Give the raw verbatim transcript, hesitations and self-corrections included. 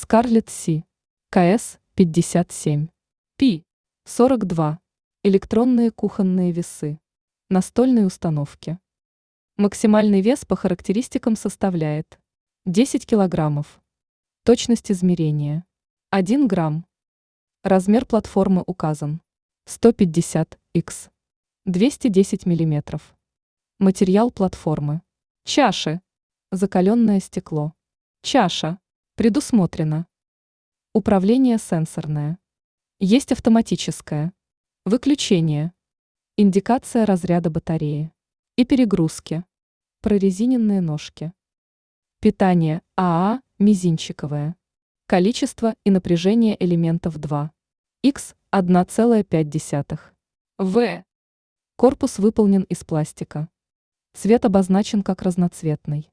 Scarlett Си, КС пятьдесят семь, Пи сорок два, электронные кухонные весы, настольные установки. Максимальный вес по характеристикам составляет десять килограммов. Точность измерения один грамм. Размер платформы указан сто пятьдесят икс, двести десять миллиметров. Материал платформы. Чаши. Закаленное стекло. Чаша. Предусмотрено. Управление сенсорное. Есть автоматическое. Выключение. Индикация разряда батареи. И перегрузки. Прорезиненные ножки. Питание АА мизинчиковое. Количество и напряжение элементов два. Х одна целая пять десятых. В. Корпус выполнен из пластика. Цвет обозначен как разноцветный.